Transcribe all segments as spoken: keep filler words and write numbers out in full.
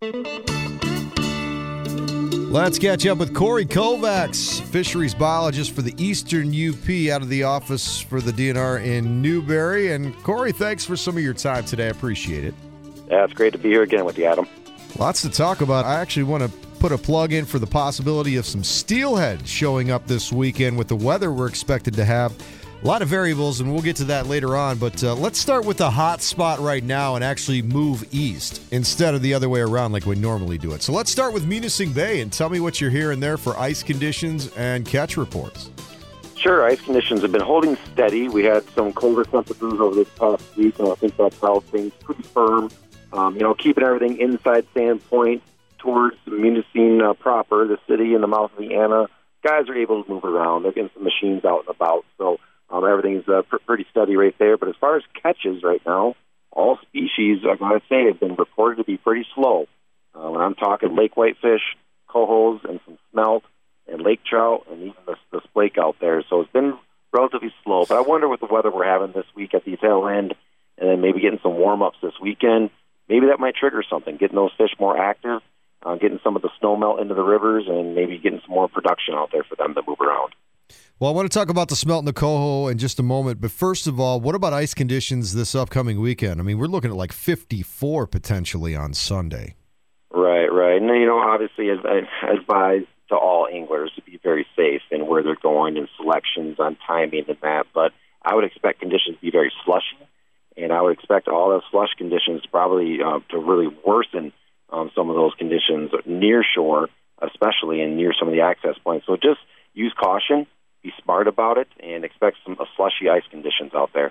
Let's catch up with Corey Kovacs, fisheries biologist for the Eastern U P, out of the office for the D N R in Newberry. And Corey, thanks for some of your time today. I appreciate it. Yeah, it's great to be here again with you, Adam. Lots to talk about. I actually want to put a plug in for the possibility of some steelhead showing up this weekend with the weather we're expected to have. A lot of variables, and we'll get to that later on. But uh, let's start with the hot spot right now and actually move east instead of the other way around like we normally do it. So let's start with Munising Bay and tell me what you're hearing there for ice conditions and catch reports. Sure, ice conditions have been holding steady. We had some colder temperatures over this past week, and I think that's held things pretty firm. Um, you know, keeping everything inside Sandpoint towards Munising uh, proper, the city and the mouth of the Anna. Guys are able to move around. They're getting some machines out and about, so Um, everything's uh, pr- pretty steady right there. But as far as catches right now, all species, I'm going to say, have been reported to be pretty slow. Uh, when I'm talking lake whitefish, cohos, and some smelt, and lake trout, and even the, the splake out there. So it's been relatively slow. But I wonder with the weather we're having this week at the tail end, and then maybe getting some warm-ups this weekend, maybe that might trigger something, getting those fish more active, uh, getting some of the snow melt into the rivers, and maybe getting some more production out there for them to move around. Well, I want to talk about the smelt and the coho in just a moment, but first of all, what about ice conditions this upcoming weekend? I mean, we're looking at like fifty-four potentially on Sunday. Right, right. And, you know, obviously, as I advise to all anglers to be very safe in where they're going and selections on timing and that, but I would expect conditions to be very slushy, and I would expect all those slush conditions probably uh, to really worsen um, some of those conditions near shore, especially and near some of the access points. So just use caution. Be smart about it, and expect some uh, slushy ice conditions out there.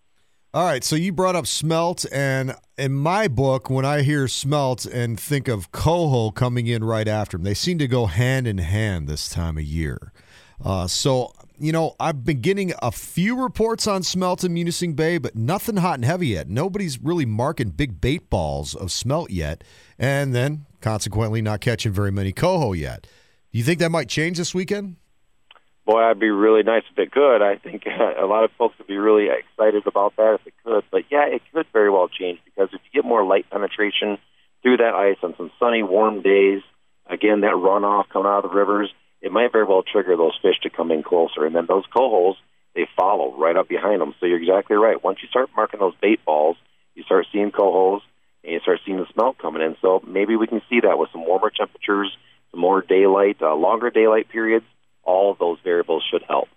All right, so you brought up smelt, and in my book, when I hear smelt and think of coho coming in right after them, they seem to go hand in hand this time of year. Uh, so, you know, I've been getting a few reports on smelt in Munising Bay, but nothing hot and heavy yet. Nobody's really marking big bait balls of smelt yet, and then, consequently, not catching very many coho yet. Do you think that might change this weekend? Boy, that'd be really nice if it could. I think a lot of folks would be really excited about that if it could. But, yeah, it could very well change because if you get more light penetration through that ice on some sunny, warm days, again, that runoff coming out of the rivers, it might very well trigger those fish to come in closer. And then those cohos, they follow right up behind them. So you're exactly right. Once you start marking those bait balls, you start seeing cohos, and you start seeing the smelt coming in. So maybe we can see that with some warmer temperatures, some more daylight, uh, longer daylight periods. All of those variables should help.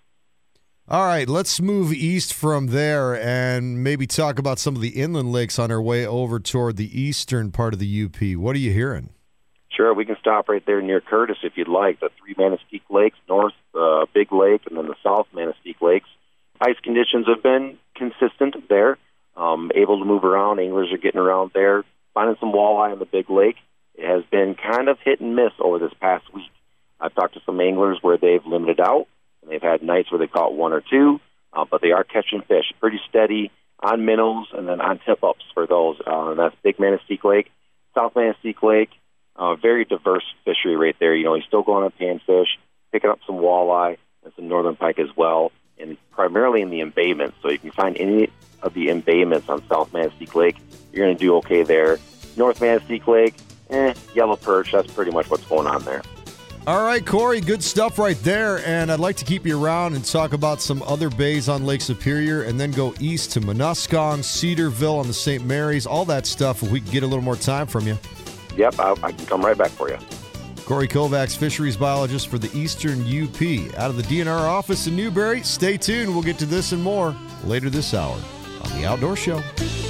All right, let's move east from there and maybe talk about some of the inland lakes on our way over toward the eastern part of the U P. What are you hearing? Sure, we can stop right there near Curtis if you'd like. The three Manistee Lakes, north uh, Big Lake, and then the south Manistee Lakes. Ice conditions have been consistent there, um, able to move around. Anglers are getting around there, finding some walleye in the Big Lake. It has been kind of hit and miss over this past week. I've talked to some anglers where they've limited out, and they've had nights where they caught one or two, uh, but they are catching fish pretty steady on minnows and then on tip-ups for those. Uh, and that's Big Manistee Lake, South Manistee Lake, uh, very diverse fishery right there. You know, he's still going on panfish, picking up some walleye and some northern pike as well, and primarily in the embayments. So you can find any of the embayments on South Manistee Lake. You're going to do okay there. North Manistee Lake, eh, yellow perch, that's pretty much what's going on there. All right, Corey, good stuff right there, and I'd like to keep you around and talk about some other bays on Lake Superior and then go east to Muskong, Cedarville on the Saint Mary's, all that stuff if we can get a little more time from you. Yep, I, I can come right back for you. Corey Kovacs, fisheries biologist for the Eastern U P. Out of the D N R office in Newberry, stay tuned. We'll get to this and more later this hour on The Outdoor Show.